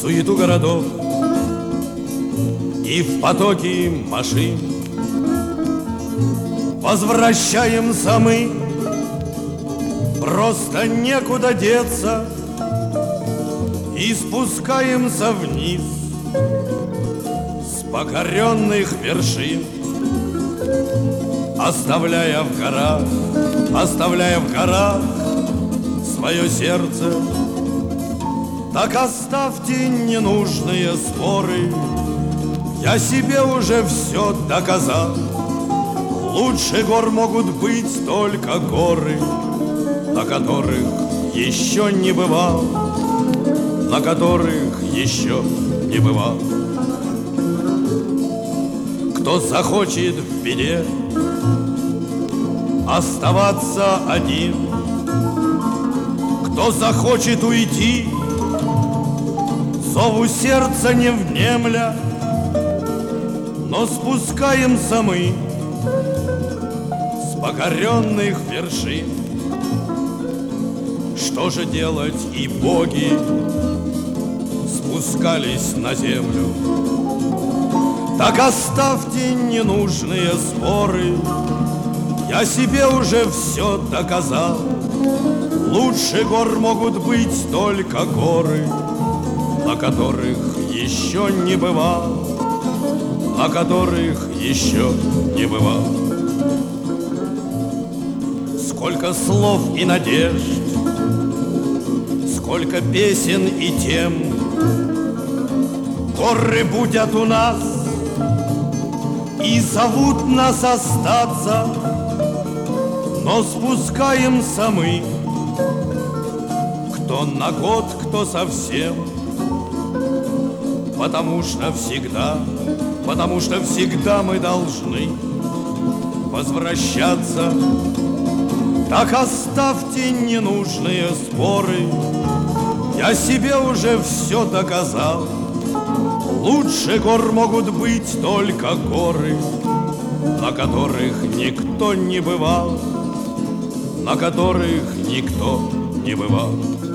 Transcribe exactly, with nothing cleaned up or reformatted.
суету городов и в потоке машин. Возвращаемся мы, просто некуда деться, и спускаемся вниз с покоренных вершин, оставляя в горах, оставляя в горах свое сердце. Так оставьте ненужные споры, я себе уже все доказал. Лучше гор могут быть только горы, на которых еще не бывал, на которых еще не бывал. Кто захочет в беде оставаться один, кто захочет уйти, зову сердца не внемля, но спускаемся мы с покоренных вершин. Что же делать, и боги спускались на землю? Так оставьте ненужные споры, я себе уже все доказал. Лучше гор могут быть только горы, на которых еще не бывал, на которых еще не бывал. Сколько слов и надежд, сколько песен и тем, горы будят у нас и зовут нас остаться, но спускаемся мы, кто на год, кто совсем, потому что всегда, потому что всегда мы должны возвращаться. Так оставьте ненужные споры, я себе уже все доказал. Лучше гор могут быть только горы, на которых никто не бывал, на которых никто не бывал.